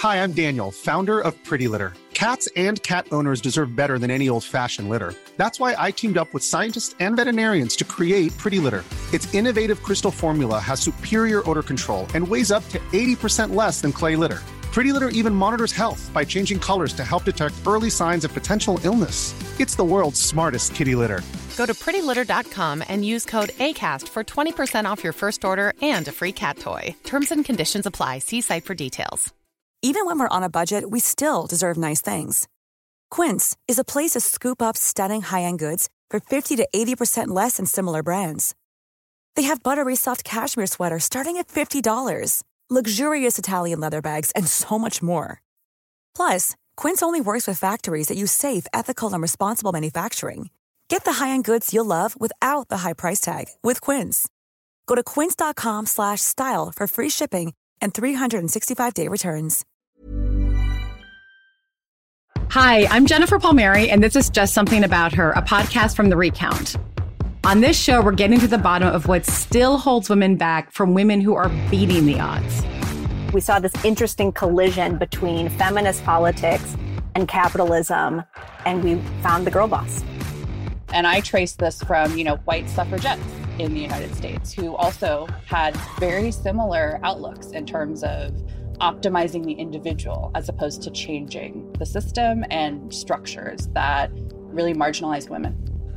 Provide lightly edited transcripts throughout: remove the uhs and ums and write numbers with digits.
Hi, I'm Daniel, founder of Pretty Litter. Cats and cat owners deserve better than any old-fashioned litter. That's why I teamed up with scientists and veterinarians to create Pretty Litter. Its innovative crystal formula has superior odor control and weighs up to 80% less than clay litter. Pretty Litter even monitors health by changing colors to help detect early signs of potential illness. It's the world's smartest kitty litter. Go to prettylitter.com and use code ACAST for 20% off your first order and a free cat toy. Terms and conditions apply. See site for details. Even when we're on a budget, we still deserve nice things. Quince is a place to scoop up stunning high-end goods for 50 to 80% less than similar brands. They have buttery soft cashmere sweaters starting at $50, luxurious Italian leather bags, and so much more. Plus, Quince only works with factories that use safe, ethical, and responsible manufacturing. Get the high-end goods you'll love without the high price tag with Quince. Go to quince.com/style for free shipping and 365-day returns. Hi, I'm Jennifer Palmieri, and this is Just Something About Her, a podcast from The Recount. On this show, we're getting to the bottom of what still holds women back from women who are beating the odds. We saw this interesting collision between feminist politics and capitalism, and we found the girl boss. And I traced this from, white suffragettes in the United States who also had very similar outlooks in terms of optimizing the individual as opposed to changing the system and structures that really marginalized women.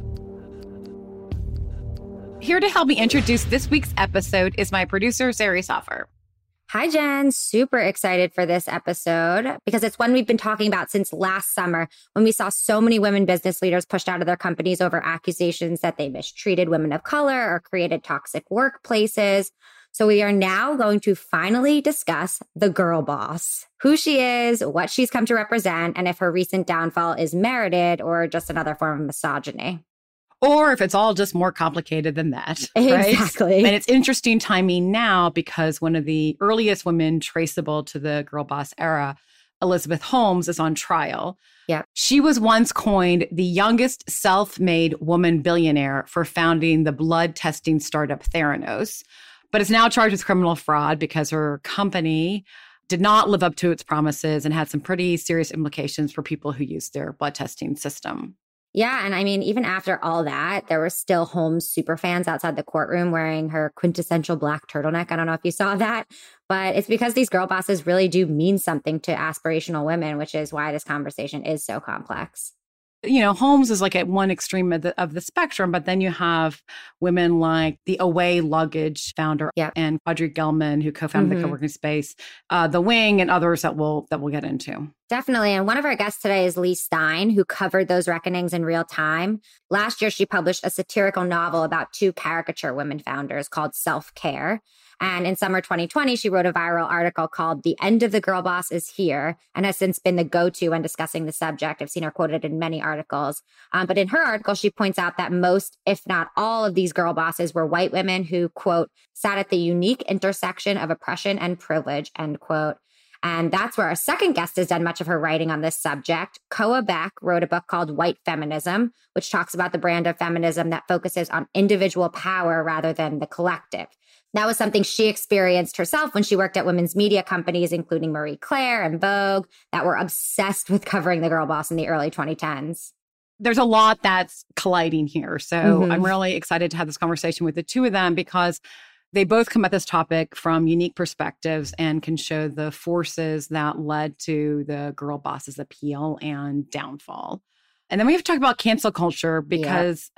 Here to help me introduce this week's episode is my producer, Sari Soffer. Hi, Jen. Super excited for this episode because it's one we've been talking about since last summer when we saw so many women business leaders pushed out of their companies over accusations that they mistreated women of color or created toxic workplaces. So we are now going to finally discuss the girl boss, who she is, what she's come to represent, and if her recent downfall is merited or just another form of misogyny. Or if it's all just more complicated than that. Right? Exactly. And it's interesting timing now because one of the earliest women traceable to the girl boss era, Elizabeth Holmes, is on trial. Yeah. She was once coined the youngest self-made woman billionaire for founding the blood testing startup Theranos, but is now charged with criminal fraud because her company did not live up to its promises and had some pretty serious implications for people who used their blood testing system. Yeah. And I mean, even after all that, there were still Holmes superfans outside the courtroom wearing her quintessential black turtleneck. I don't know if you saw that, but it's because these girl bosses really do mean something to aspirational women, which is why this conversation is so complex. Holmes is like at one extreme of the spectrum, but then you have women like the Away Luggage founder and Audrey Gelman, who co-founded the co-working space, The Wing, and others that we'll get into. Definitely. And one of our guests today is Leigh Stein, who covered those reckonings in real time. Last year, she published a satirical novel about two caricature women founders called Self-Care. And in summer 2020, she wrote a viral article called The End of the Girl Boss is Here, and has since been the go-to when discussing the subject. I've seen her quoted in many articles. But in her article, she points out that most, if not all, of these girl bosses were white women who, quote, sat at the unique intersection of oppression and privilege, end quote. And that's where our second guest has done much of her writing on this subject. Koa Beck wrote a book called White Feminism, which talks about the brand of feminism that focuses on individual power rather than the collective. That was something she experienced herself when she worked at women's media companies, including Marie Claire and Vogue, that were obsessed with covering the girl boss in the early 2010s. There's a lot that's colliding here. So I'm really excited to have this conversation with the two of them because they both come at this topic from unique perspectives and can show the forces that led to the girl boss's appeal and downfall. And then we have to talk about cancel culture because,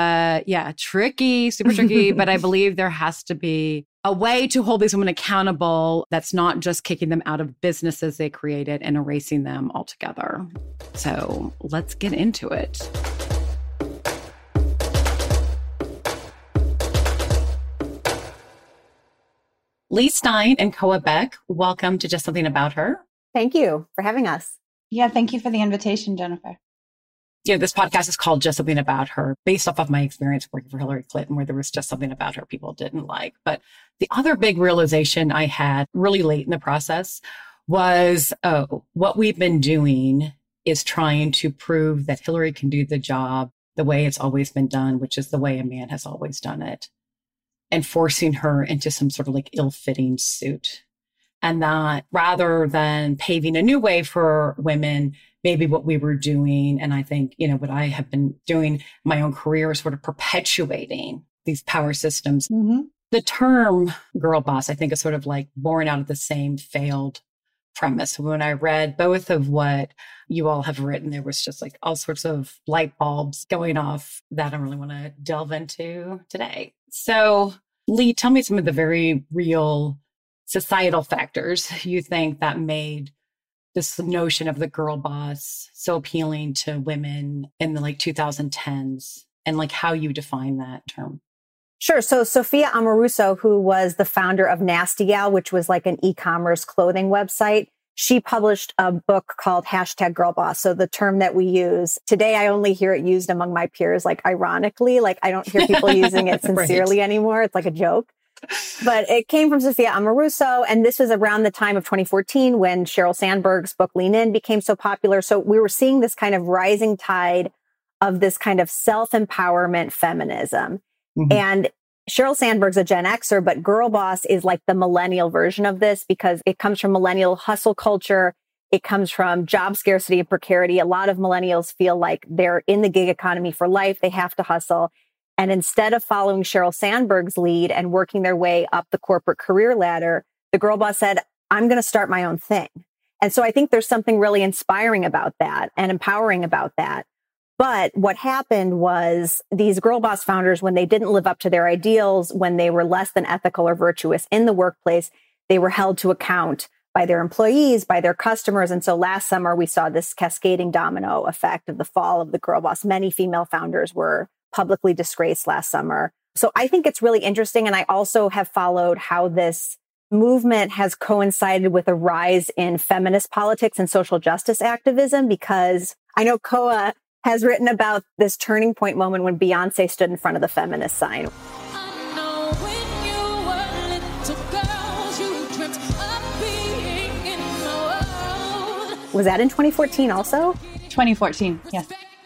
tricky, super tricky, but I believe there has to be a way to hold these women accountable that's not just kicking them out of businesses they created and erasing them altogether. So let's get into it. Leigh Stein and Koa Beck, welcome to Just Something About Her. Thank you for having us. Yeah, thank you for the invitation, Jennifer. This podcast is called Just Something About Her, based off of my experience working for Hillary Clinton, where there was just something about her people didn't like. But the other big realization I had really late in the process was, what we've been doing is trying to prove that Hillary can do the job the way it's always been done, which is the way a man has always done it, and forcing her into some sort of like ill-fitting suit. And that rather than paving a new way for women, maybe what we were doing, and I think, what I have been doing in my own career is sort of perpetuating these power systems. Mm-hmm. The term girl boss, I think, is sort of like born out of the same failed premise. When I read both of what you all have written, there was just like all sorts of light bulbs going off that I really want to delve into today. So, Lee, tell me some of the very real societal factors you think that made this notion of the girl boss so appealing to women in the 2010s, and how you define that term. Sure. So Sophia Amoruso, who was the founder of Nasty Gal, which was like an e-commerce clothing website, she published a book called #GirlBoss. So the term that we use today, I only hear it used among my peers, ironically, I don't hear people using it sincerely anymore. It's like a joke. But it came from Sophia Amoruso, and this was around the time of 2014 when Sheryl Sandberg's book Lean In became so popular. So we were seeing this kind of rising tide of this kind of self-empowerment feminism. Mm-hmm. And Sheryl Sandberg's a Gen Xer, but girl boss is like the millennial version of this because it comes from millennial hustle culture. It comes from job scarcity and precarity. A lot of millennials feel like they're in the gig economy for life. They have to hustle. And instead of following Sheryl Sandberg's lead and working their way up the corporate career ladder, the girl boss said, I'm going to start my own thing. And so I think there's something really inspiring about that and empowering about that. But what happened was these girl boss founders, when they didn't live up to their ideals, when they were less than ethical or virtuous in the workplace, they were held to account by their employees, by their customers. And so last summer, we saw this cascading domino effect of the fall of the girl boss. Many female founders were publicly disgraced last summer. So I think it's really interesting. And I also have followed how this movement has coincided with a rise in feminist politics and social justice activism, because I know Koa has written about this turning point moment when Beyonce stood in front of the feminist sign. Was that in 2014 also? 2014, yes.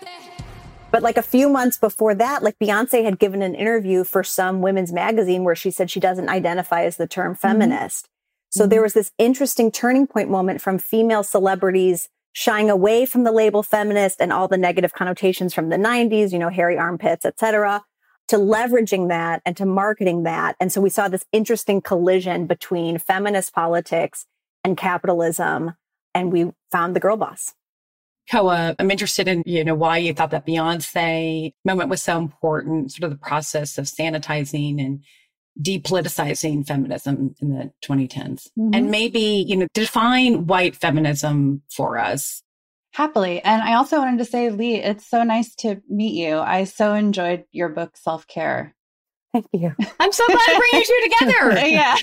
But a few months before that, Beyonce had given an interview for some women's magazine where she said she doesn't identify as the term feminist. Mm-hmm. So there was this interesting turning point moment from female celebrities shying away from the label feminist and all the negative connotations from the 90s, hairy armpits, et cetera, to leveraging that and to marketing that. And so we saw this interesting collision between feminist politics and capitalism, and we found the girl boss. Koa, I'm interested in, why you thought that Beyonce moment was so important, sort of the process of sanitizing and depoliticizing feminism in the 2010s. Mm-hmm. And maybe, define white feminism for us. Happily. And I also wanted to say, Lee, it's so nice to meet you. I so enjoyed your book, Self-Care. Thank you. I'm so glad to bring you two together. Yeah.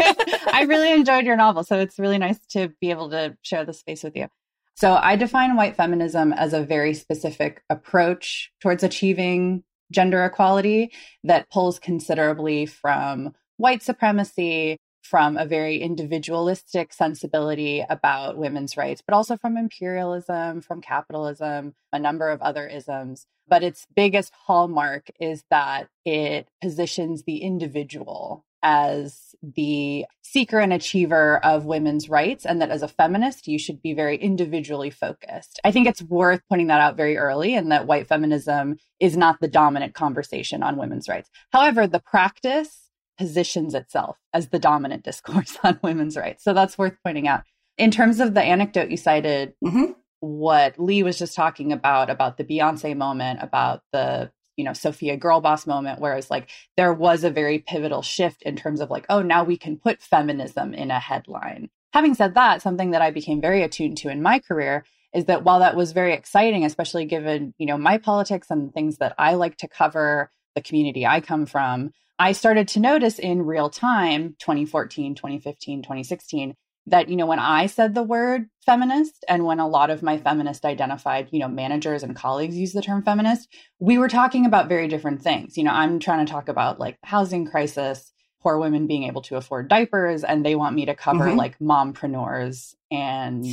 I really enjoyed your novel. So it's really nice to be able to share the space with you. So I define white feminism as a very specific approach towards achieving gender equality that pulls considerably from white supremacy, from a very individualistic sensibility about women's rights, but also from imperialism, from capitalism, a number of other isms. But its biggest hallmark is that it positions the individual as the seeker and achiever of women's rights, and that as a feminist, you should be very individually focused. I think it's worth pointing that out very early, and that white feminism is not the dominant conversation on women's rights. However, the practice positions itself as the dominant discourse on women's rights. So that's worth pointing out. In terms of the anecdote you cited, what Lee was just talking about the Beyonce moment, about the Sophia girl boss moment, whereas there was a very pivotal shift in terms of now we can put feminism in a headline. Having said that, something that I became very attuned to in my career is that while that was very exciting, especially given, my politics and things that I like to cover, the community I come from, I started to notice in real time, 2014, 2015, 2016, that, when I said the word feminist, and when a lot of my feminist identified, managers and colleagues use the term feminist, we were talking about very different things. I'm trying to talk about housing crisis, poor women being able to afford diapers, and they want me to cover mompreneurs and,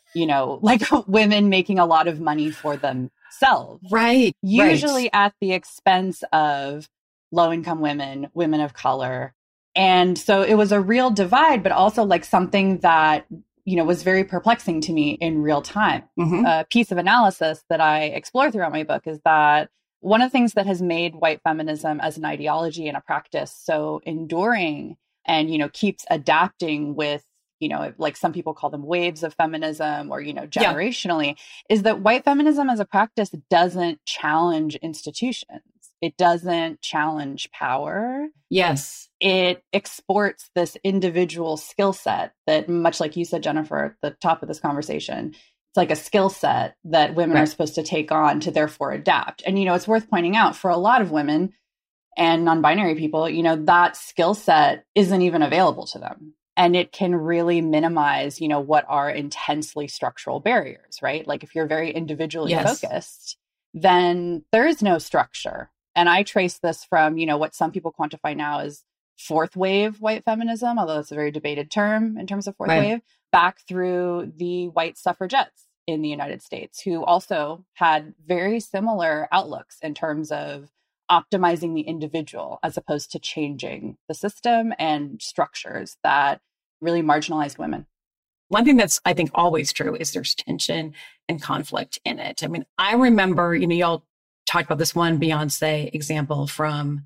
women making a lot of money for themselves. Right. Usually at the expense of low-income women, women of color, And so it was a real divide, but also like something that, was very perplexing to me in real time. Mm-hmm. A piece of analysis that I explore throughout my book is that one of the things that has made white feminism as an ideology and a practice so enduring and, keeps adapting with, like some people call them waves of feminism or, generationally, is that white feminism as a practice doesn't challenge institutions. It doesn't challenge power. Yes. It exports this individual skill set that, much like you said, Jennifer, at the top of this conversation, it's like a skill set that women are supposed to take on to therefore adapt. And, it's worth pointing out for a lot of women and non-binary people, that skill set isn't even available to them. And it can really minimize, what are intensely structural barriers, right? Like if you're very individually focused, then there is no structure. And I trace this from, what some people quantify now as fourth wave white feminism, although it's a very debated term in terms of fourth wave, back through the white suffragettes in the United States, who also had very similar outlooks in terms of optimizing the individual as opposed to changing the system and structures that really marginalized women. One thing that's, I think, always true is there's tension and conflict in it. I mean, I remember, y'all talked about this one Beyonce example from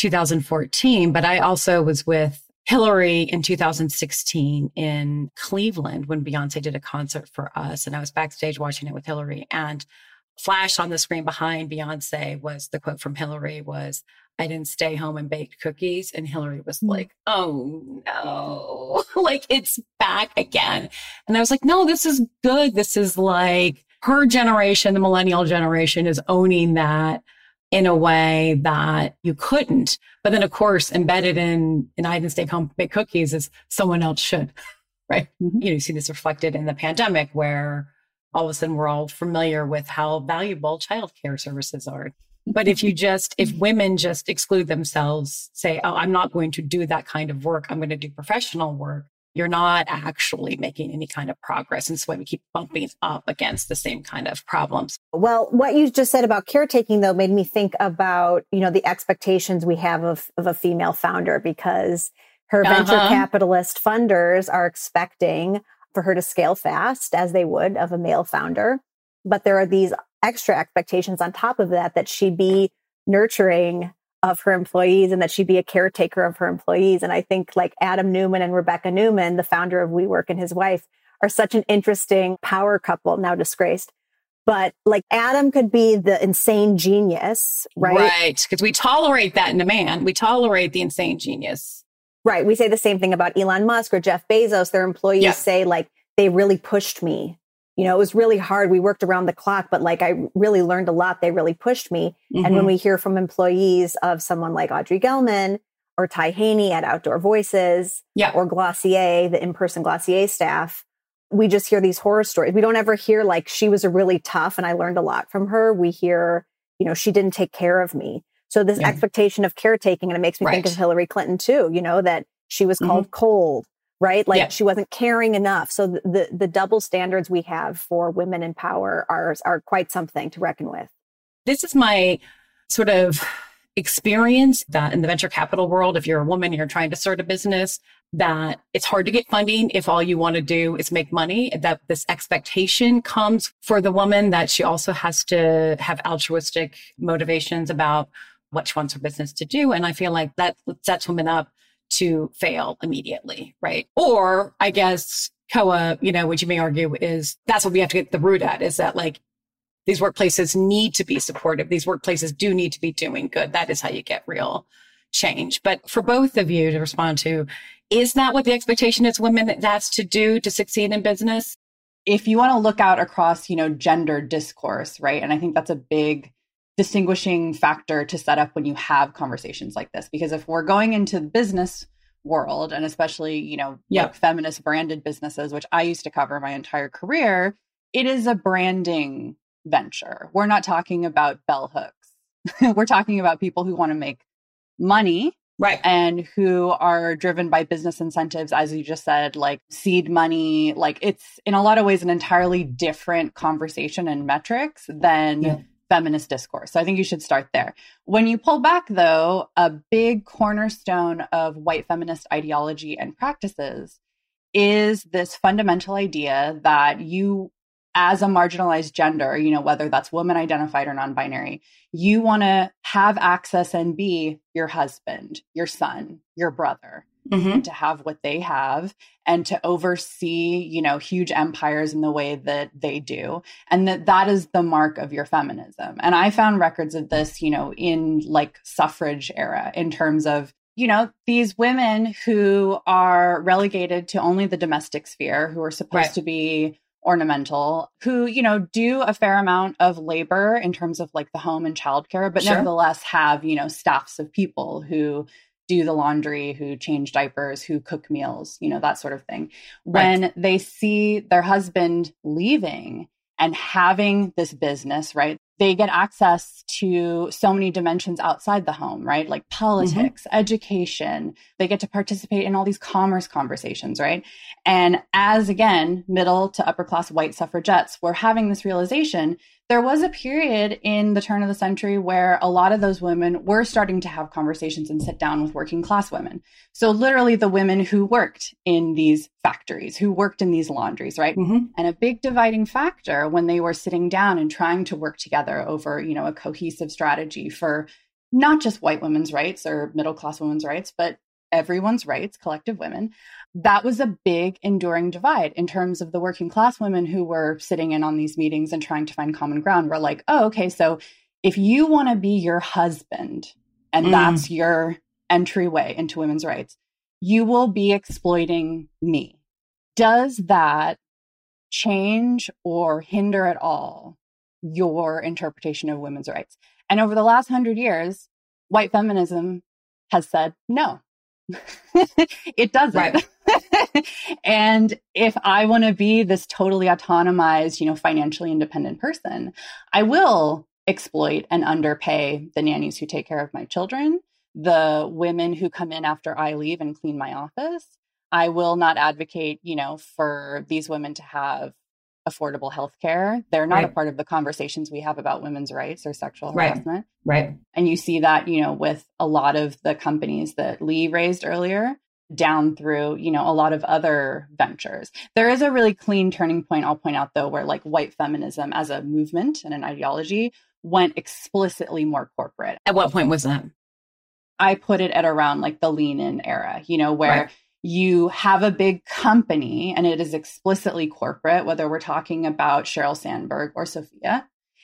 2014, but I also was with Hillary in 2016 in Cleveland when Beyonce did a concert for us. And I was backstage watching it with Hillary, and flashed on the screen behind Beyonce was the quote from Hillary was, "I didn't stay home and bake cookies." And Hillary was like, "Oh no, like it's back again." And I was like, no, this is good. This is like her generation, the millennial generation, is owning that in a way that you couldn't. But then, of course, embedded in I didn't stay home and bake cookies is someone else should, right? Mm-hmm. You see this reflected in the pandemic where all of a sudden we're all familiar with how valuable childcare services are. But if women just exclude themselves, say, "Oh, I'm not going to do that kind of work, I'm going to do professional work," you're not actually making any kind of progress. And that's why we keep bumping up against the same kind of problems. Well, what you just said about caretaking, though, made me think about, the expectations we have of a female founder, because her venture capitalist funders are expecting for her to scale fast, as they would of a male founder. But there are these extra expectations on top of that she be nurturing of her employees and that she be a caretaker of her employees. And I think like Adam Neumann and Rebecca Neumann, the founder of WeWork, and his wife are such an interesting power couple, now disgraced. But like Adam could be the insane genius, right? Right. Because we tolerate that in a man. We tolerate the insane genius. Right. We say the same thing about Elon Musk or Jeff Bezos. Their employees say like, they really pushed me. It was really hard. We worked around the clock, but like I really learned a lot. They really pushed me. Mm-hmm. And when we hear from employees of someone like Audrey Gelman or Ty Haney at Outdoor Voices or Glossier, the in-person Glossier staff, we just hear these horror stories. We don't ever hear like she was a really tough and I learned a lot from her. We hear, she didn't take care of me. So this expectation of caretaking, and it makes me think of Hillary Clinton too, that she was called cold. Right? Like she wasn't caring enough. So the double standards we have for women in power are quite something to reckon with. This is my sort of experience that in the venture capital world, if you're a woman, you're trying to start a business, that it's hard to get funding if all you want to do is make money, that this expectation comes for the woman that she also has to have altruistic motivations about what she wants her business to do. And I feel like that sets women up to fail immediately, right? Or I guess Koa, what you may argue is that's what we have to get the root at, is that like these workplaces need to be supportive. These workplaces do need to be doing good. That is how you get real change. But for both of you to respond to, is that what the expectation is women that's to do to succeed in business? If you want to look out across, gender discourse, right? And I think that's a big distinguishing factor to set up when you have conversations like this. Because if we're going into the business world, and especially, like feminist branded businesses, which I used to cover my entire career, it is a branding venture. We're not talking about bell hooks. We're talking about people who want to make money, right? And who are driven by business incentives, as you just said, like seed money. Like it's in a lot of ways an entirely different conversation and metrics than feminist discourse. So I think you should start there. When you pull back, though, a big cornerstone of white feminist ideology and practices is this fundamental idea that you, as a marginalized gender, whether that's woman identified or non-binary, you want to have access and be your husband, your son, your brother, and to have what they have and to oversee, huge empires in the way that they do. And that is the mark of your feminism. And I found records of this, in like suffrage era, in terms of, these women who are relegated to only the domestic sphere, who are supposed to be ornamental, who, do a fair amount of labor in terms of like the home and childcare, but nevertheless have, staffs of people who do the laundry, who change diapers, who cook meals, that sort of thing. When they see their husband leaving and having this business, right, they get access to so many dimensions outside the home, right? Like politics, education. They get to participate in all these commerce conversations, right? And as, again, middle to upper class white suffragettes, we're having this realization. There was a period in the turn of the century where a lot of those women were starting to have conversations and sit down with working class women. So literally the women who worked in these factories, who worked in these laundries, right? And a big dividing factor when they were sitting down and trying to work together over, a cohesive strategy for not just white women's rights or middle class women's rights, but everyone's rights, collective women. That was a big enduring divide in terms of the working class women who were sitting in on these meetings and trying to find common ground. We're like, oh, okay, so if you want to be your husband and that's your entryway into women's rights, you will be exploiting me. Does that change or hinder at all your interpretation of women's rights? And over the last 100 years, white feminism has said no. It doesn't. Right. And if I want to be this totally autonomized, financially independent person, I will exploit and underpay the nannies who take care of my children, the women who come in after I leave and clean my office. I will not advocate, for these women to have affordable health care. They're not a part of the conversations we have about women's rights or sexual harassment. Right. And you see that, with a lot of the companies that Lee raised earlier, down through, a lot of other ventures. There is a really clean turning point, I'll point out, though, where like white feminism as a movement and an ideology went explicitly more corporate. At what point was that? I put it at around like the lean in era, where you have a big company and it is explicitly corporate, whether we're talking about Sheryl Sandberg or Sophia.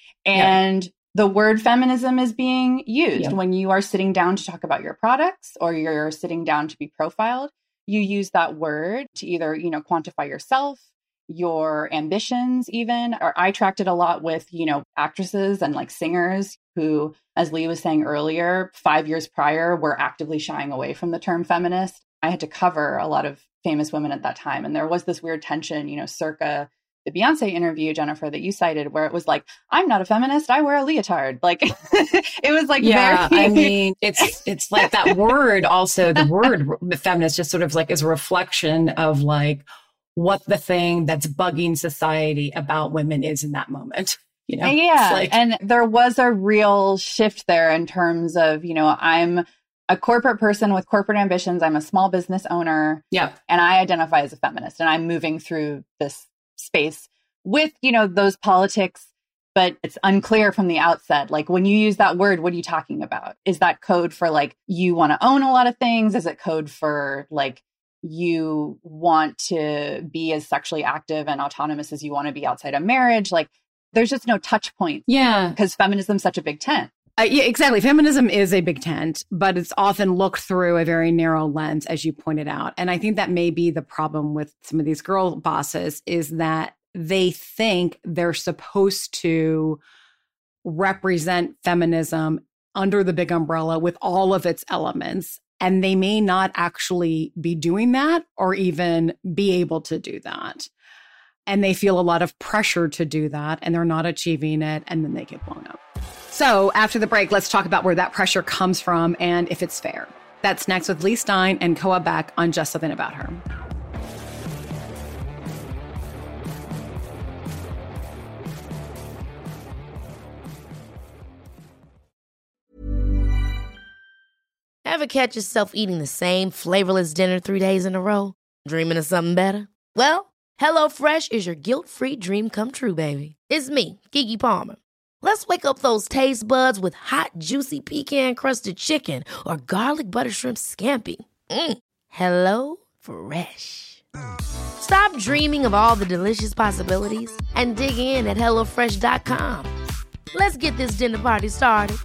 And the word feminism is being used when you are sitting down to talk about your products or you're sitting down to be profiled. You use that word to either, quantify yourself, your ambitions even, or I tracked it a lot with, actresses and like singers who, as Lee was saying earlier, 5 years prior were actively shying away from the term feminist. I had to cover a lot of famous women at that time. And there was this weird tension, circa the Beyonce interview, Jennifer, that you cited, where it was like, I'm not a feminist, I wear a leotard. Like, it was like, I mean, it's like that word also, the word feminist just sort of like is a reflection of like what the thing that's bugging society about women is in that moment. And there was a real shift there in terms of, I'm a corporate person with corporate ambitions. I'm a small business owner. And I identify as a feminist. And I'm moving through this space with, those politics, but it's unclear from the outset. Like when you use that word, what are you talking about? Is that code for like, you want to own a lot of things? Is it code for like, you want to be as sexually active and autonomous as you want to be outside of marriage? Like there's just no touch point. Because feminism is such a big tent. Yeah, exactly. Feminism is a big tent, but it's often looked through a very narrow lens, as you pointed out. And I think that may be the problem with some of these girl bosses is that they think they're supposed to represent feminism under the big umbrella with all of its elements. And they may not actually be doing that or even be able to do that. And they feel a lot of pressure to do that and they're not achieving it. And then they get blown up. So after the break, let's talk about where that pressure comes from and if it's fair. That's next with Lee Stein and Koa Beck on Just Something About Her. Ever catch yourself eating the same flavorless dinner 3 days in a row? Dreaming of something better? Well, HelloFresh is your guilt-free dream come true, baby. It's me, Keke Palmer. Let's wake up those taste buds with hot, juicy pecan-crusted chicken or garlic butter shrimp scampi. Hello Fresh. Stop dreaming of all the delicious possibilities and dig in at HelloFresh.com. Let's get this dinner party started.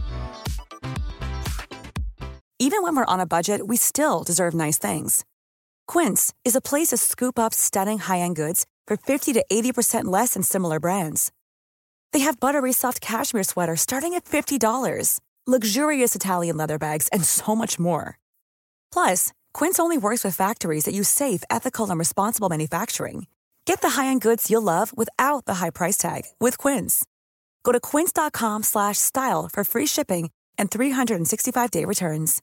Even when we're on a budget, we still deserve nice things. Quince is a place to scoop up stunning high-end goods for 50 to 80% less than similar brands. They have buttery soft cashmere sweaters starting at $50, luxurious Italian leather bags, and so much more. Plus, Quince only works with factories that use safe, ethical, and responsible manufacturing. Get the high-end goods you'll love without the high price tag with Quince. Go to quince.com/style for free shipping and 365-day returns.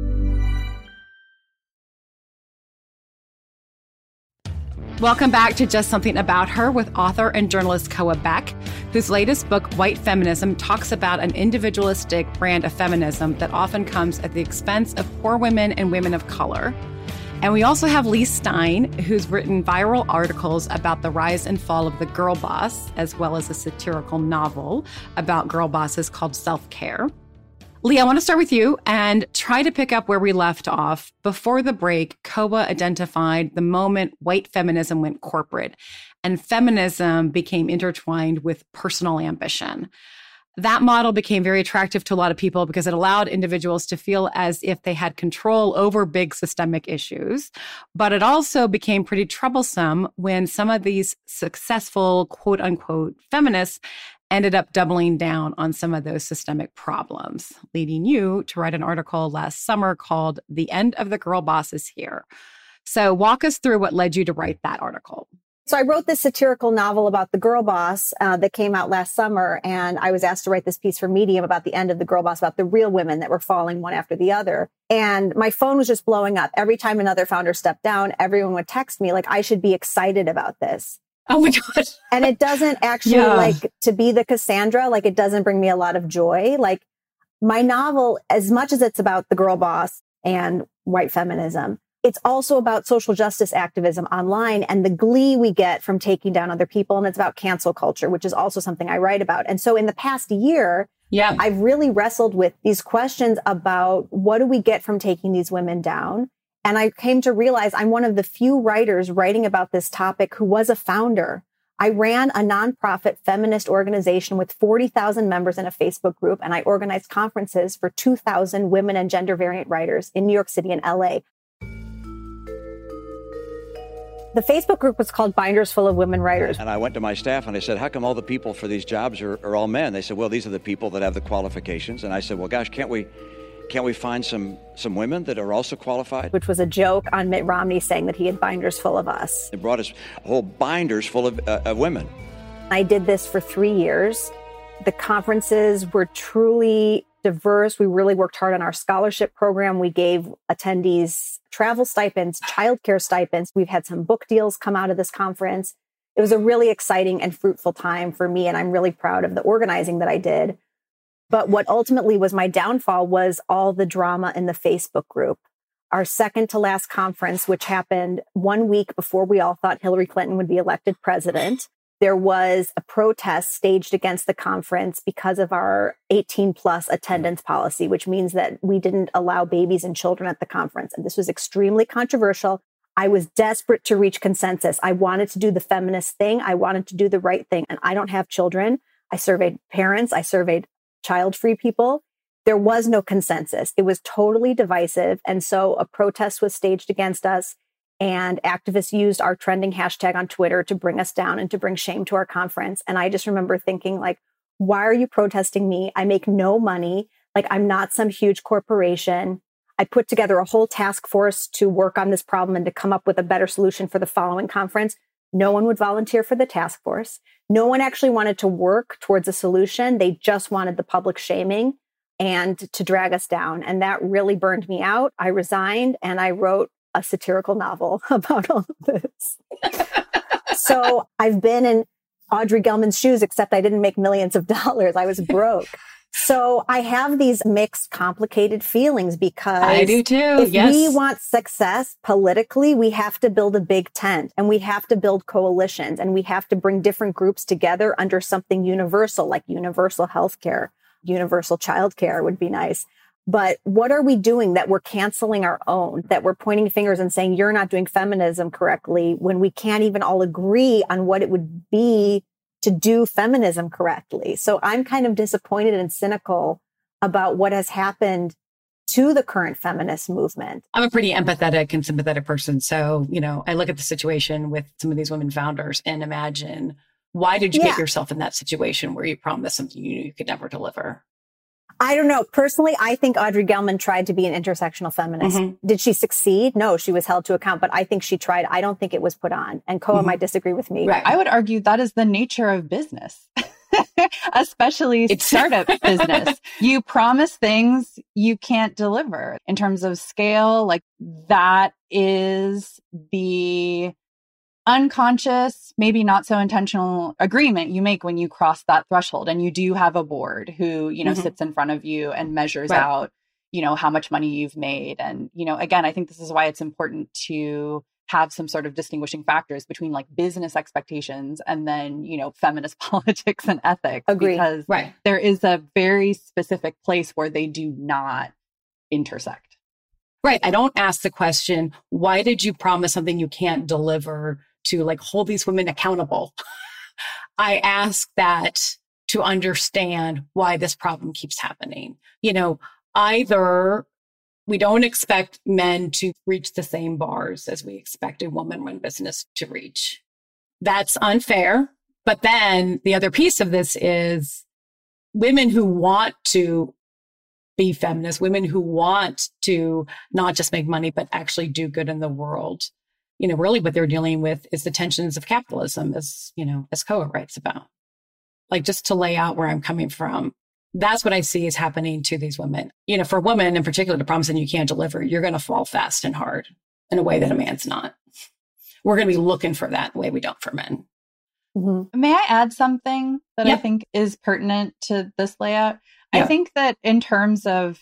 Welcome back to Just Something About Her with author and journalist Koa Beck, whose latest book, White Feminism, talks about an individualistic brand of feminism that often comes at the expense of poor women and women of color. And we also have Leigh Stein, who's written viral articles about the rise and fall of the girl boss, as well as a satirical novel about girl bosses called Self-Care. Leigh, I want to start with you and try to pick up where we left off. Before the break, Koa identified the moment white feminism went corporate and feminism became intertwined with personal ambition. That model became very attractive to a lot of people because it allowed individuals to feel as if they had control over big systemic issues. But it also became pretty troublesome when some of these successful, quote unquote, feminists ended up doubling down on some of those systemic problems, leading you to write an article last summer called The End of the Girl Boss is Here. So walk us through what led you to write that article. So I wrote this satirical novel about the girl boss that came out last summer. And I was asked to write this piece for Medium about the end of the girl boss, about the real women that were falling one after the other. And my phone was just blowing up. Every time another founder stepped down, everyone would text me like, I should be excited about this. Oh my God. And it doesn't actually like to be the Cassandra, like it doesn't bring me a lot of joy. Like my novel, as much as it's about the girl boss and white feminism, it's also about social justice activism online and the glee we get from taking down other people. And it's about cancel culture, which is also something I write about. And so in the past year, I've really wrestled with these questions about what do we get from taking these women down? And I came to realize I'm one of the few writers writing about this topic who was a founder. I ran a nonprofit feminist organization with 40,000 members in a Facebook group, and I organized conferences for 2,000 women and gender variant writers in New York City and LA. The Facebook group was called Binders Full of Women Writers. And I went to my staff and I said, how come all the people for these jobs are all men? They said, well, these are the people that have the qualifications. And I said, well, gosh, can't we find some women that are also qualified? Which was a joke on Mitt Romney saying that he had binders full of us. It brought us whole binders full of women. I did this for 3 years. The conferences were truly diverse. We really worked hard on our scholarship program. We gave attendees travel stipends, childcare stipends. We've had some book deals come out of this conference. It was a really exciting and fruitful time for me, and I'm really proud of the organizing that I did. But what ultimately was my downfall was all the drama in the Facebook group. Our second to last conference, which happened 1 week before we all thought Hillary Clinton would be elected president, there was a protest staged against the conference because of our 18 plus attendance policy, which means that we didn't allow babies and children at the conference. And this was extremely controversial. I was desperate to reach consensus. I wanted to do the feminist thing. I wanted to do the right thing. And I don't have children. I surveyed parents. I surveyed child-free people. There was no consensus. It was totally divisive. And so a protest was staged against us, and activists used our trending hashtag on Twitter to bring us down and to bring shame to our conference. And I just remember thinking, like, why are you protesting me? I make no money. Like, I'm not some huge corporation. I put together a whole task force to work on this problem and to come up with a better solution for the following conference. No one would volunteer for the task force. No one actually wanted to work towards a solution. They just wanted the public shaming and to drag us down. And that really burned me out. I resigned and I wrote a satirical novel about all of this. So I've been in Audrey Gelman's shoes, except I didn't make millions of dollars. I was broke. So I have these mixed, complicated feelings because I do too. If we want success politically, we have to build a big tent and we have to build coalitions and we have to bring different groups together under something universal, like universal healthcare, universal childcare would be nice. But what are we doing that we're canceling our own, that we're pointing fingers and saying, you're not doing feminism correctly when we can't even all agree on what it would be to do feminism correctly? So I'm kind of disappointed and cynical about what has happened to the current feminist movement. I'm a pretty empathetic and sympathetic person. So, I look at the situation with some of these women founders and imagine, why did you get yourself in that situation where you promised something you knew you could never deliver? I don't know. Personally, I think Audrey Gelman tried to be an intersectional feminist. Mm-hmm. Did she succeed? No, she was held to account, but I think she tried. I don't think it was put on. And Koa might disagree with me. Right. I would argue that is the nature of business, especially startup business. You promise things you can't deliver. In terms of scale, like that is the unconscious, maybe not so intentional agreement you make when you cross that threshold. And you do have a board who, sits in front of you and measures out, how much money you've made. And, again, I think this is why it's important to have some sort of distinguishing factors between like business expectations and then, feminist politics and ethics. Agree. Because there is a very specific place where they do not intersect. Right. I don't ask the question, why did you promise something you can't deliver, to like hold these women accountable? I ask that to understand why this problem keeps happening. Either we don't expect men to reach the same bars as we expect a woman-run business to reach. That's unfair. But then the other piece of this is women who want to be feminists, women who want to not just make money, but actually do good in the world. Really what they're dealing with is the tensions of capitalism, as Koa writes about. Like, just to lay out where I'm coming from, that's what I see is happening to these women. For women in particular, to promise that you can't deliver, you're going to fall fast and hard in a way that a man's not. We're going to be looking for that the way we don't for men. Mm-hmm. May I add something that I think is pertinent to this layout? I think that in terms of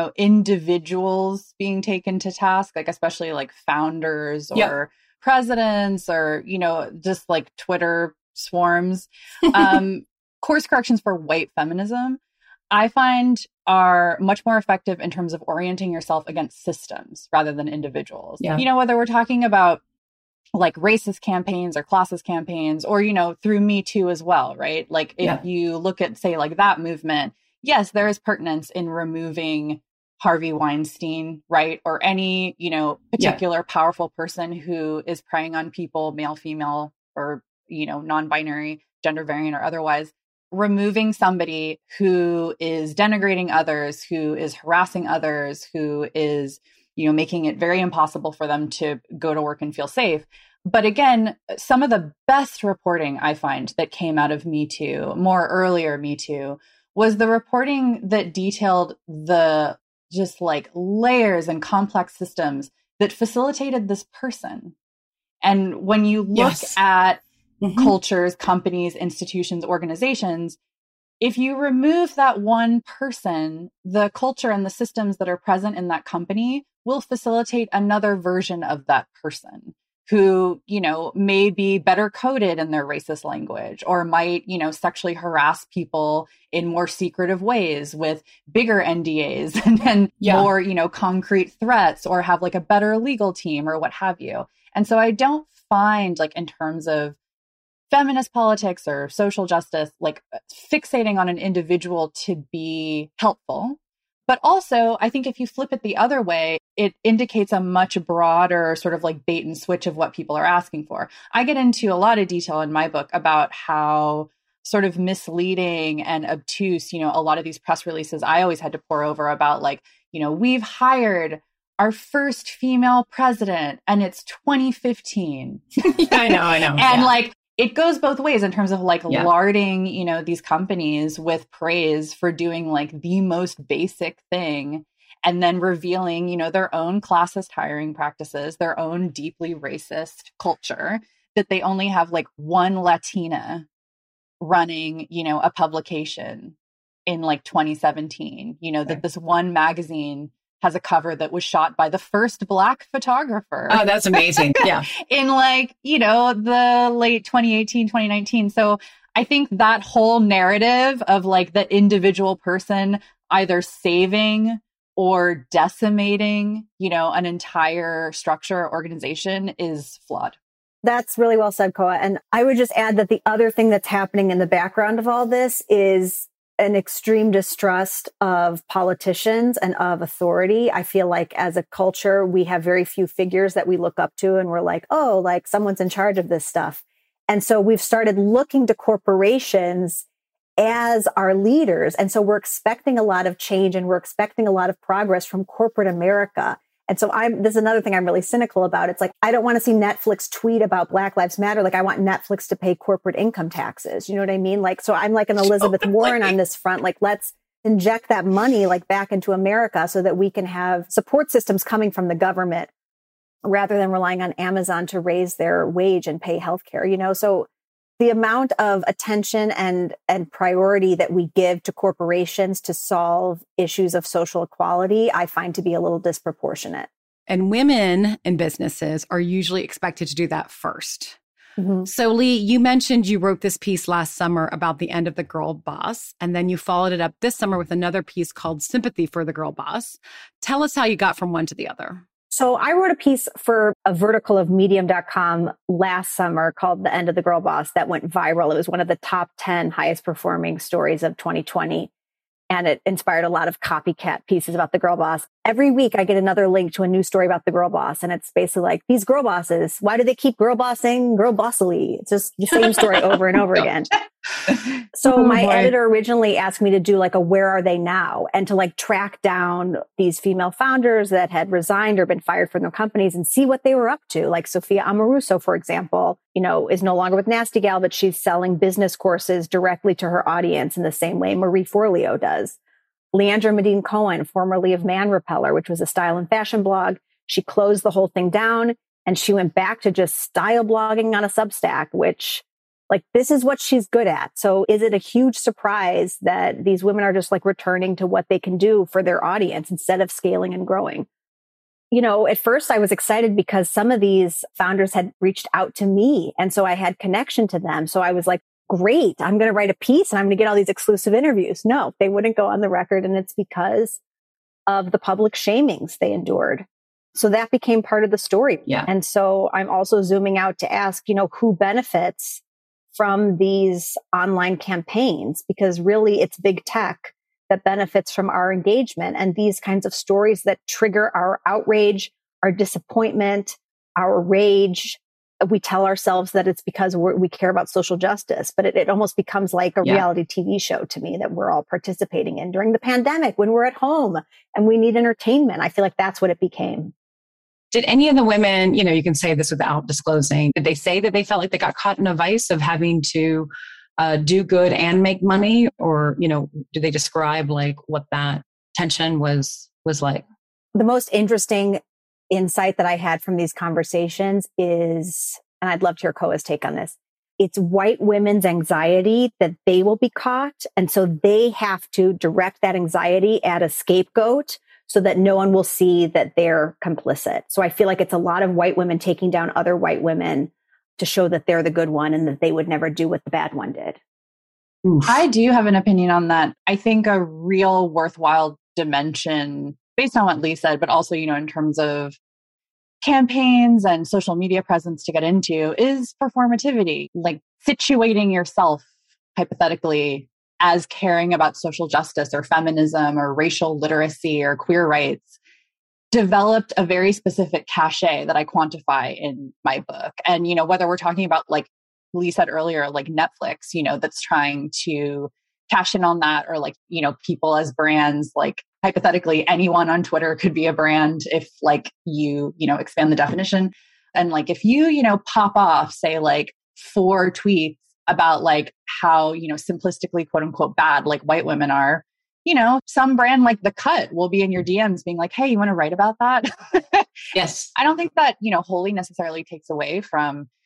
individuals being taken to task, like especially like founders or presidents or, just like Twitter swarms, course corrections for white feminism, I find are much more effective in terms of orienting yourself against systems rather than individuals. Yeah. Whether we're talking about like racist campaigns or classist campaigns or, through Me Too as well, right? Like if you look at, say, like that movement, yes, there is pertinence in removing Harvey Weinstein, right? Or any, particular powerful person who is preying on people, male, female, or, non-binary, gender variant or otherwise, removing somebody who is denigrating others, who is harassing others, who is, making it very impossible for them to go to work and feel safe. But again, some of the best reporting I find that came out of Me Too, more earlier Me Too, was the reporting that detailed the just like layers and complex systems that facilitated this person. And when you look at cultures, companies, institutions, organizations, if you remove that one person, the culture and the systems that are present in that company will facilitate another version of that person who, may be better coded in their racist language or might, sexually harass people in more secretive ways with bigger NDAs and more, concrete threats or have like a better legal team or what have you. And so I don't find like in terms of feminist politics or social justice, like fixating on an individual to be helpful. But also, I think if you flip it the other way, it indicates a much broader sort of like bait and switch of what people are asking for. I get into a lot of detail in my book about how sort of misleading and obtuse, a lot of these press releases I always had to pore over about like, we've hired our first female president and it's 2015. I know. And like, it goes both ways in terms of like larding, these companies with praise for doing like the most basic thing and then revealing, their own classist hiring practices, their own deeply racist culture, that they only have like one Latina running, a publication in like 2017, that this one magazine has a cover that was shot by the first Black photographer. Oh, that's amazing. Yeah. In like, the late 2018, 2019. So I think that whole narrative of like the individual person either saving or decimating, an entire structure or organization is flawed. That's really well said, Koa. And I would just add that the other thing that's happening in the background of all this is an extreme distrust of politicians and of authority. I feel like as a culture, we have very few figures that we look up to and we're like, oh, like someone's in charge of this stuff. And so we've started looking to corporations as our leaders. And so we're expecting a lot of change and we're expecting a lot of progress from corporate America. And so this is another thing I'm really cynical about. It's like, I don't want to see Netflix tweet about Black Lives Matter. Like I want Netflix to pay corporate income taxes. You know what I mean? Like, so I'm like an Elizabeth Warren on this front. Like, let's inject that money like back into America so that we can have support systems coming from the government rather than relying on Amazon to raise their wage and pay healthcare, So the amount of attention and priority that we give to corporations to solve issues of social equality, I find to be a little disproportionate. And women in businesses are usually expected to do that first. Mm-hmm. So Lee, you mentioned you wrote this piece last summer about the end of the girl boss, and then you followed it up this summer with another piece called Sympathy for the Girl Boss. Tell us how you got from one to the other. So I wrote a piece for a vertical of medium.com last summer called The End of the Girl Boss that went viral. It was one of the top 10 highest performing stories of 2020. And it inspired a lot of copycat pieces about the girl boss. Every week I get another link to a new story about the girl boss. And it's basically like, these girl bosses, why do they keep girl bossing girl bossily? It's just the same story over and over again. So my editor originally asked me to do like a where are they now and to like track down these female founders that had resigned or been fired from their companies and see what they were up to. Like Sophia Amoruso, for example, is no longer with Nasty Gal, but she's selling business courses directly to her audience in the same way Marie Forleo does. Leandra Medine Cohen, formerly of Man Repeller, which was a style and fashion blog. She closed the whole thing down and she went back to just style blogging on a Substack, which like, this is what she's good at. So is it a huge surprise that these women are just like returning to what they can do for their audience instead of scaling and growing? At first I was excited because some of these founders had reached out to me. And so I had connection to them. So I was like, great, I'm going to write a piece and I'm going to get all these exclusive interviews. No, they wouldn't go on the record. And it's because of the public shamings they endured. So that became part of the story. Yeah. And so I'm also zooming out to ask, who benefits from these online campaigns, because really it's big tech that benefits from our engagement and these kinds of stories that trigger our outrage, our disappointment, our rage. We tell ourselves that it's because we care about social justice, but it almost becomes like a reality TV show to me that we're all participating in during the pandemic when we're at home and we need entertainment. I feel like that's what it became. Did any of the women, you can say this without disclosing, did they say that they felt like they got caught in a vice of having to do good and make money? Or, do they describe like what that tension was like? The most interesting insight that I had from these conversations is, and I'd love to hear Koa's take on this, it's white women's anxiety that they will be caught. And so they have to direct that anxiety at a scapegoat so that no one will see that they're complicit. So I feel like it's a lot of white women taking down other white women to show that they're the good one and that they would never do what the bad one did. Oof. I do have an opinion on that. I think a real worthwhile dimension based on what Lee said, but also, in terms of campaigns and social media presence to get into is performativity, like situating yourself hypothetically as caring about social justice or feminism or racial literacy or queer rights, developed a very specific cachet that I quantify in my book. And, whether we're talking about, like Lee said earlier, like Netflix, that's trying to cash in on that, or like, people as brands, like hypothetically anyone on Twitter could be a brand if like you expand the definition. And like, if you, pop off, say like 4 tweets about like how, simplistically, quote unquote, bad like white women are, some brand like The Cut will be in your DMs being like, hey, you want to write about that? Yes. I don't think that, wholly necessarily takes away from,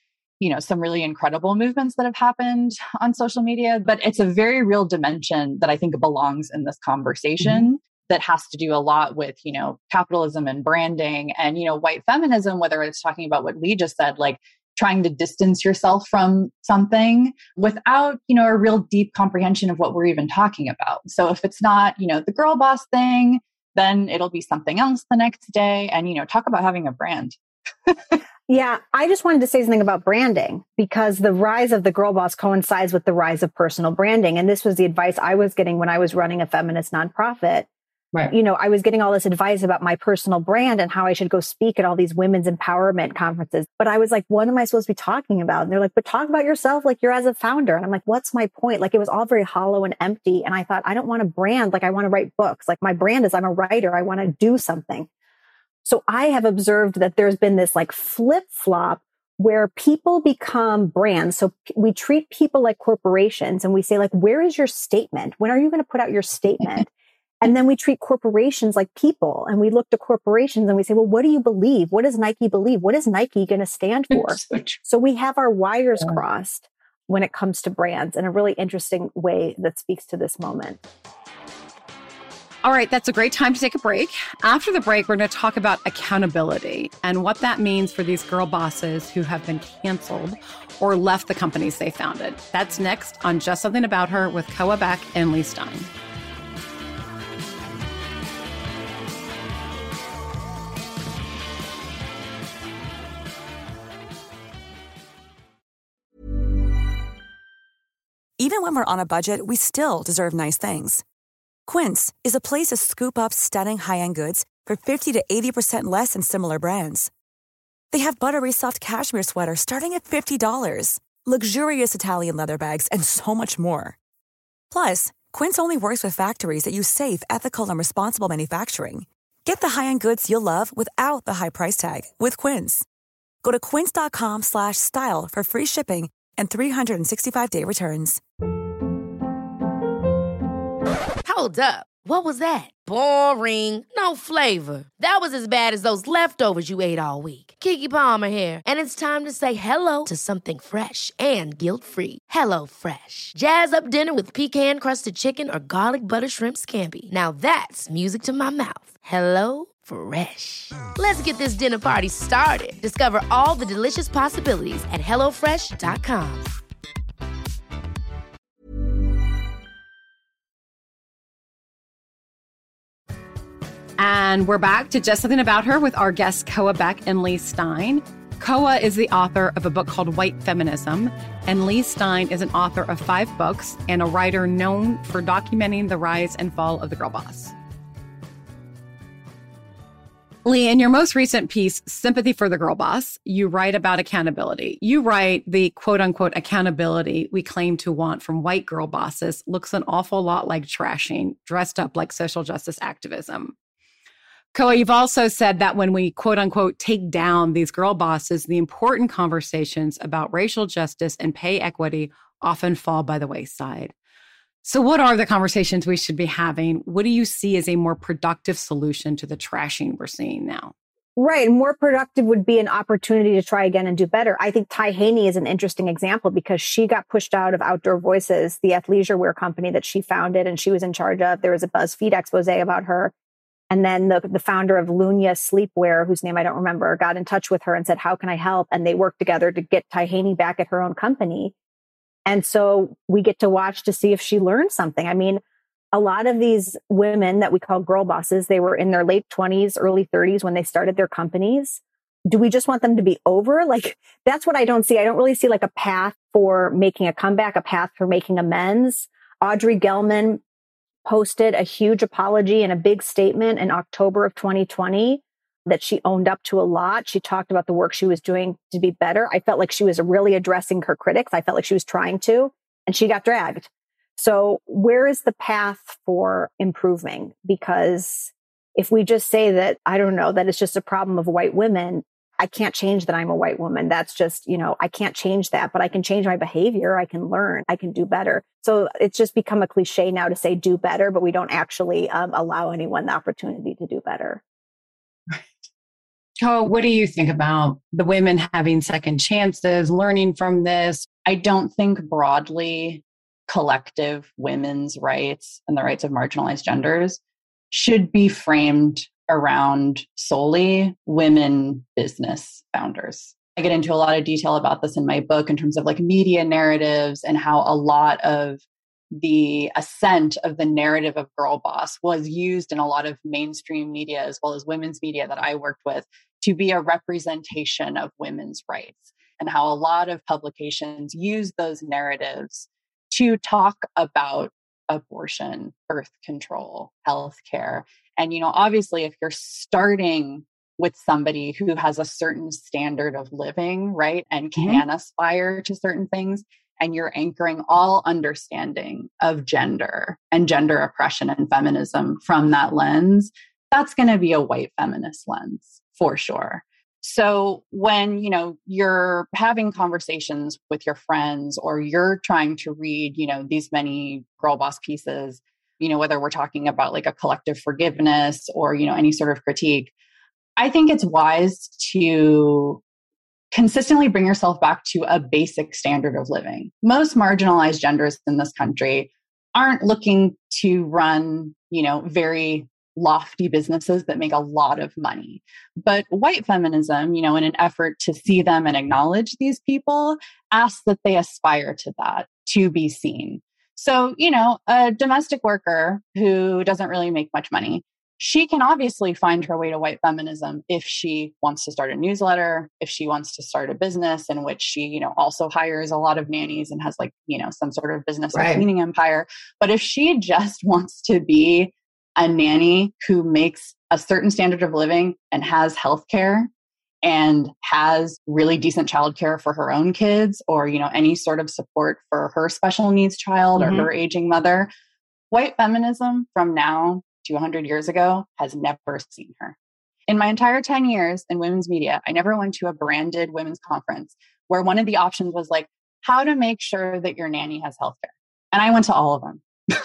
some really incredible movements that have happened on social media, but it's a very real dimension that I think belongs in this conversation that has to do a lot with, capitalism and branding and, white feminism, whether it's talking about what Lee just said, like trying to distance yourself from something without, a real deep comprehension of what we're even talking about. So if it's not, the girl boss thing, then it'll be something else the next day. And, talk about having a brand. Yeah, I just wanted to say something about branding because the rise of the girl boss coincides with the rise of personal branding. And this was the advice I was getting when I was running a feminist nonprofit. Right. I was getting all this advice about my personal brand and how I should go speak at all these women's empowerment conferences. But I was like, what am I supposed to be talking about? And they're like, but talk about yourself like you're as a founder. And I'm like, what's my point? Like it was all very hollow and empty. And I thought, I don't want to brand. Like I want to write books. Like my brand is I'm a writer. I want to do something. So I have observed that there's been this like flip flop where people become brands. So we treat people like corporations and we say like, where is your statement? When are you going to put out your statement? And then we treat corporations like people and we look to corporations and we say, well, what do you believe? What does Nike believe? What is Nike going to stand for? So we have our wires crossed when it comes to brands in a really interesting way that speaks to this moment. All right, that's a great time to take a break. After the break, we're going to talk about accountability and what that means for these girl bosses who have been canceled or left the companies they founded. That's next on Just Something About Her with Koa Beck and Lee Stein. Even when we're on a budget, we still deserve nice things. Quince is a place to scoop up stunning high-end goods for 50 to 80% less than similar brands. They have buttery soft cashmere sweaters starting at $50, luxurious Italian leather bags, and so much more. Plus, Quince only works with factories that use safe, ethical, and responsible manufacturing. Get the high-end goods you'll love without the high price tag with Quince. Go to quince.com/style for free shipping and 365-day returns. Hold up. What was that? Boring. No flavor. That was as bad as those leftovers you ate all week. Keke Palmer here, and it's time to say hello to something fresh and guilt-free. Hello Fresh. Jazz up dinner with pecan-crusted chicken or garlic butter shrimp scampi. Now that's music to my mouth. Hello Fresh. Let's get this dinner party started. Discover all the delicious possibilities at HelloFresh.com. And we're back to Just Something About Her with our guests Koa Beck and Lee Stein. Koa is the author of a book called White Feminism, and Lee Stein is an author of 5 books and a writer known for documenting the rise and fall of the girl boss. Lee, in your most recent piece, Sympathy for the Girl Boss, you write about accountability. You write the quote-unquote accountability we claim to want from white girl bosses looks an awful lot like trashing, dressed up like social justice activism. Koa, you've also said that when we quote-unquote take down these girl bosses, the important conversations about racial justice and pay equity often fall by the wayside. So what are the conversations we should be having? What do you see as a more productive solution to the trashing we're seeing now? Right. More productive would be an opportunity to try again and do better. I think Ty Haney is an interesting example because she got pushed out of Outdoor Voices, the athleisure wear company that she founded and she was in charge of. There was a BuzzFeed expose about her. And then the founder of Lunya Sleepwear, whose name I don't remember, got in touch with her and said, how can I help? And they worked together to get Ty Haney back at her own company. And so we get to watch to see if she learned something. I mean, a lot of these women that we call girl bosses, they were in their late 20s, early 30s when they started their companies. Do we just want them to be over? Like, that's what I don't see. I don't really see like a path for making a comeback, a path for making amends. Audrey Gelman posted a huge apology and a big statement in October of 2020 that she owned up to a lot. She talked about the work she was doing to be better. I felt like she was really addressing her critics. I felt like she was trying to, and she got dragged. So where is the path for improving? Because if we just say that, I don't know, that it's just a problem of white women, I can't change that I'm a white woman. That's just, I can't change that, but I can change my behavior. I can learn. I can do better. So it's just become a cliche now to say do better, but we don't actually allow anyone the opportunity to do better. What do you think about the women having second chances, learning from this? I don't think broadly collective women's rights and the rights of marginalized genders should be framed around solely women business founders. I get into a lot of detail about this in my book in terms of like media narratives and how a lot of the ascent of the narrative of girl boss was used in a lot of mainstream media as well as women's media that I worked with to be a representation of women's rights, and how a lot of publications use those narratives to talk about abortion, birth control, healthcare. And, obviously if you're starting with somebody who has a certain standard of living, right, and can aspire to certain things, and you're anchoring all understanding of gender and gender oppression and feminism from that lens, that's going to be a white feminist lens for sure. So when, you're having conversations with your friends or you're trying to read, these many girl boss pieces, whether we're talking about like a collective forgiveness or, any sort of critique, I think it's wise to consistently bring yourself back to a basic standard of living. Most marginalized genders in this country aren't looking to run, very lofty businesses that make a lot of money. But white feminism, in an effort to see them and acknowledge these people, asks that they aspire to that, to be seen. So, a domestic worker who doesn't really make much money, she can obviously find her way to white feminism if she wants to start a newsletter, if she wants to start a business in which she, also hires a lot of nannies and has some sort of business or cleaning empire. But if she just wants to be a nanny who makes a certain standard of living and has healthcare and has really decent childcare for her own kids or, any sort of support for her special needs child or her aging mother, white feminism from now to 100 years ago has never seen her. In my entire 10 years in women's media, I never went to a branded women's conference where one of the options was like, how to make sure that your nanny has healthcare. And I went to all of them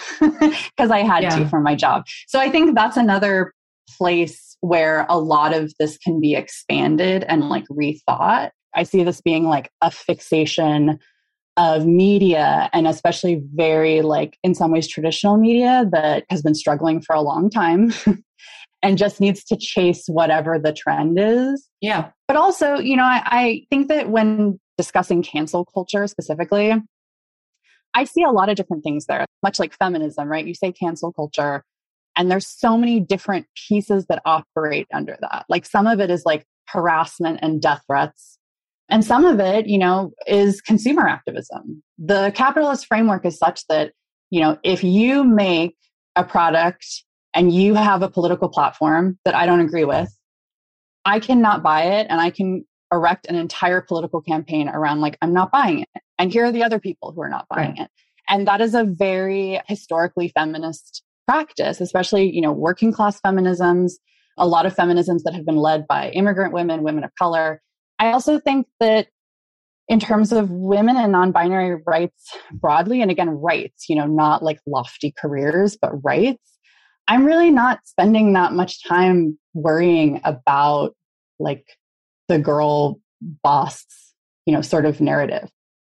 because I had to for my job. So I think that's another place where a lot of this can be expanded and like rethought. I see this being like a fixation of media, and especially very like in some ways traditional media that has been struggling for a long time and just needs to chase whatever the trend is. Yeah. But also, I think that when discussing cancel culture specifically, I see a lot of different things there, much like feminism, right? You say cancel culture, and there's so many different pieces that operate under that. Like some of it is like harassment and death threats. And some of it, is consumer activism. The capitalist framework is such that, if you make a product and you have a political platform that I don't agree with, I cannot buy it and I can erect an entire political campaign around like, I'm not buying it. And here are the other people who are not buying it. And that is a very historically feminist practice, especially, working class feminisms, a lot of feminisms that have been led by immigrant women, women of color. I also think that in terms of women and non-binary rights broadly, and again, rights, not like lofty careers, but rights, I'm really not spending that much time worrying about like the girl boss, sort of narrative.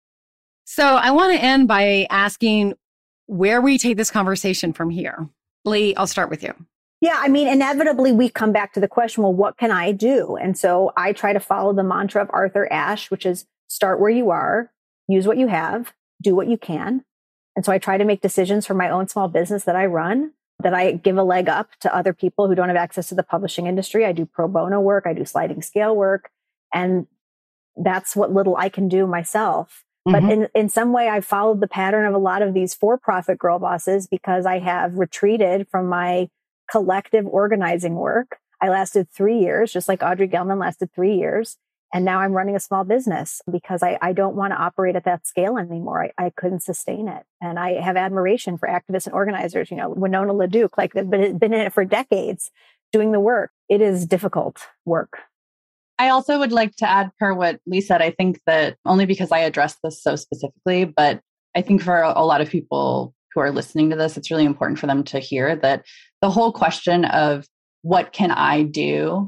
So I want to end by asking where we take this conversation from here. Lee, I'll start with you. Yeah, I mean, inevitably we come back to the question, well, what can I do? And so I try to follow the mantra of Arthur Ashe, which is start where you are, use what you have, do what you can. And so I try to make decisions for my own small business that I run, that I give a leg up to other people who don't have access to the publishing industry. I do pro bono work, I do sliding scale work, and that's what little I can do myself. But in some way, I've followed the pattern of a lot of these for-profit girl bosses because I have retreated from my collective organizing work. I lasted 3 years, just like Audrey Gelman lasted 3 years. And now I'm running a small business because I don't want to operate at that scale anymore. I couldn't sustain it. And I have admiration for activists and organizers, Winona LaDuke, like they've been in it for decades doing the work. It is difficult work. I also would like to add per what Lee said, I think that only because I addressed this so specifically, but I think for a lot of people who are listening to this, it's really important for them to hear that the whole question of what can I do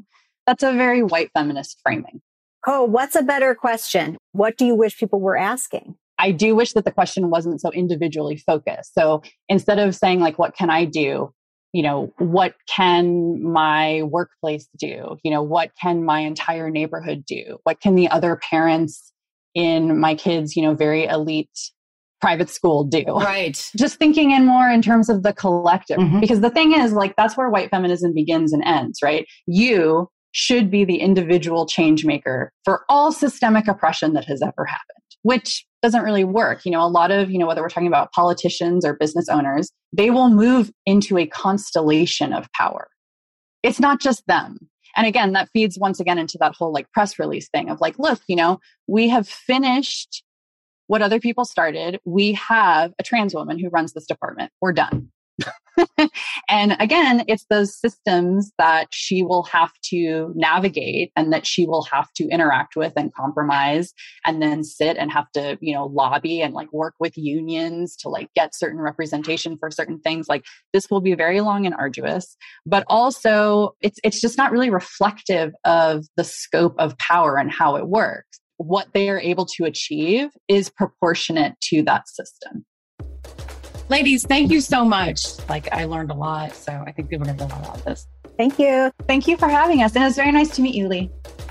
That's a very white feminist framing. Oh, what's a better question? What do you wish people were asking? I do wish that the question wasn't so individually focused. So instead of saying like, what can I do? What can my workplace do? What can my entire neighborhood do? What can the other parents in my kids, very elite private school do? Right. Just thinking in more in terms of the collective, because the thing is like, that's where white feminism begins and ends, right? You should be the individual change maker for all systemic oppression that has ever happened, which doesn't really work. A lot of, whether we're talking about politicians or business owners, they will move into a constellation of power. It's not just them. And again, that feeds once again into that whole like press release thing of like, look, we have finished what other people started. We have a trans woman who runs this department. We're done. And again, it's those systems that she will have to navigate and that she will have to interact with and compromise and then sit and have to, lobby and like work with unions to like get certain representation for certain things. Like this will be very long and arduous, but also it's just not really reflective of the scope of power and how it works. What they are able to achieve is proportionate to that system. Ladies, thank you so much. Like I learned a lot. So I think people are going to learn a lot about this. Thank you. Thank you for having us. And it was very nice to meet you, Lee.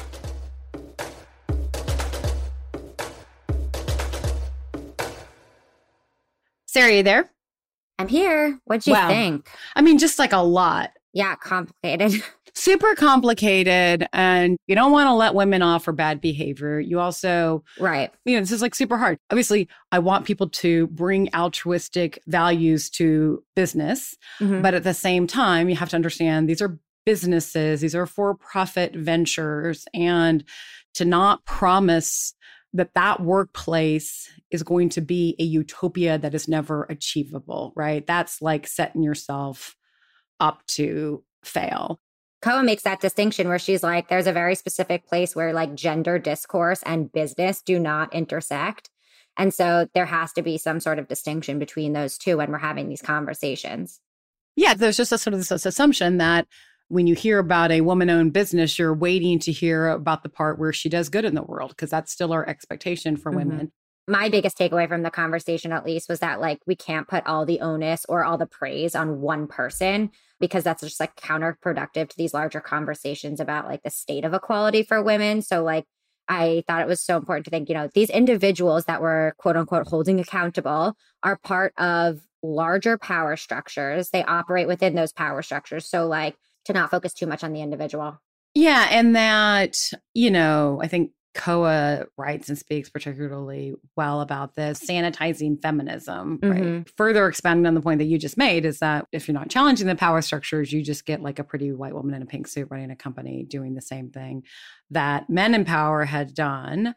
Sarah, are you there? I'm here. What'd you think? I mean, just like a lot. Yeah, complicated. Super complicated. And you don't want to let women off for bad behavior. You also, right. This is like super hard. Obviously, I want people to bring altruistic values to business. But at the same time, you have to understand these are businesses, these are for-profit ventures, and to not promise that workplace is going to be a utopia that is never achievable, right? That's like setting yourself up to fail. Koa makes that distinction where she's like, there's a very specific place where like gender discourse and business do not intersect. And so there has to be some sort of distinction between those two when we're having these conversations. Yeah, there's just a sort of this assumption that when you hear about a woman-owned business, you're waiting to hear about the part where she does good in the world, because that's still our expectation for women. My biggest takeaway from the conversation, at least, was that like we can't put all the onus or all the praise on one person, because that's just like counterproductive to these larger conversations about like the state of equality for women. So like I thought it was so important to think, these individuals that we're quote unquote holding accountable are part of larger power structures. They operate within those power structures. So like to not focus too much on the individual. Yeah. And that, I think Koa writes and speaks particularly well about this, sanitizing feminism, right? Further expanding on the point that you just made is that if you're not challenging the power structures, you just get like a pretty white woman in a pink suit running a company doing the same thing that men in power had done,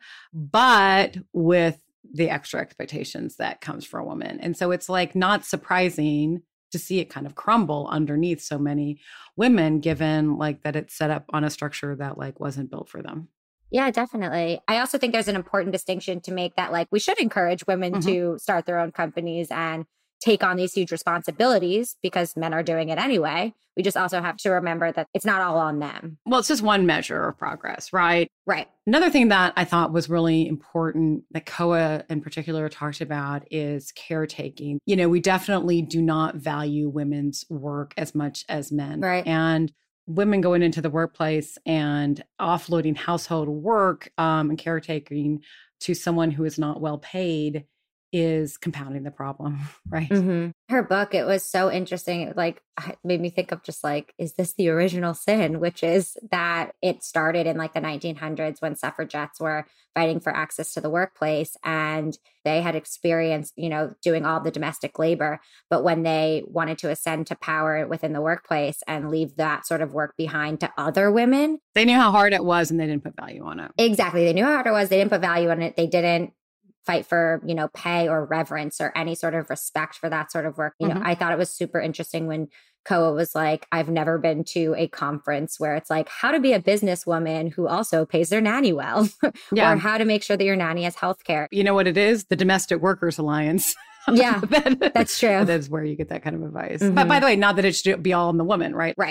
but with the extra expectations that comes for a woman. And so it's like not surprising to see it kind of crumble underneath so many women, given like that it's set up on a structure that like wasn't built for them. Yeah, definitely. I also think there's an important distinction to make that like we should encourage women to start their own companies and take on these huge responsibilities because men are doing it anyway. We just also have to remember that it's not all on them. Well, it's just one measure of progress, right? Right. Another thing that I thought was really important that Koa in particular talked about is caretaking. We definitely do not value women's work as much as men. Right. And women going into the workplace and offloading household work and caretaking to someone who is not well paid is compounding the problem, right? Her book, it was so interesting. It made me think of just like, is this the original sin? Which is that it started in like the 1900s when suffragettes were fighting for access to the workplace, and they had experienced, doing all the domestic labor. But when they wanted to ascend to power within the workplace and leave that sort of work behind to other women, they knew how hard it was and they didn't put value on it. Exactly. They knew how hard it was. They didn't put value on it. They didn't fight for, pay or reverence or any sort of respect for that sort of work. I thought it was super interesting when Koa was like, I've never been to a conference where it's like how to be a businesswoman who also pays their nanny well, or how to make sure that your nanny has healthcare. You know what it is? The Domestic Workers Alliance. Yeah, that's true. That is where you get that kind of advice. But by the way, not that it should be all on the woman, right? Right.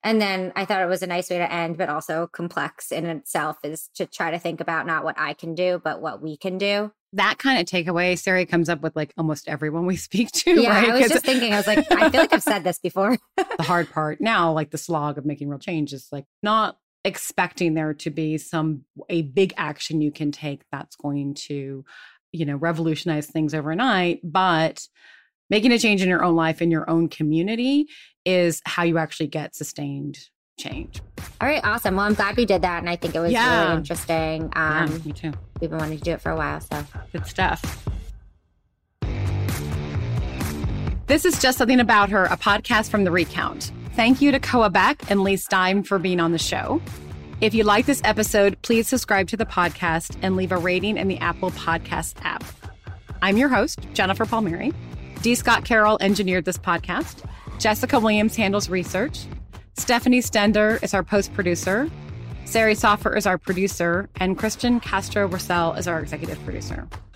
And then I thought it was a nice way to end, but also complex in itself, is to try to think about not what I can do, but what we can do. That kind of takeaway, Sari, comes up with like almost everyone we speak to. Yeah, right? I was just thinking, I was like, I feel like I've said this before. The hard part now, like the slog of making real change, is like not expecting there to be a big action you can take that's going to, revolutionize things overnight, but making a change in your own life, in your own community, is how you actually get sustained change. All right, awesome. Well, I'm glad we did that, and I think it was really interesting. Me too. We've been wanting to do it for a while, so good stuff. This is Just Something About Her, a podcast from The Recount. Thank you to Koa Beck and Lee Stein for being on the show. If you like this episode, please subscribe to the podcast and leave a rating in the Apple Podcasts app. I'm your host, Jennifer Palmieri. D. Scott Carroll engineered this podcast. Jessica Williams handles research. Stephanie Stender is our post-producer. Sari Soffer is our producer. And Christian Castro-Russell is our executive producer.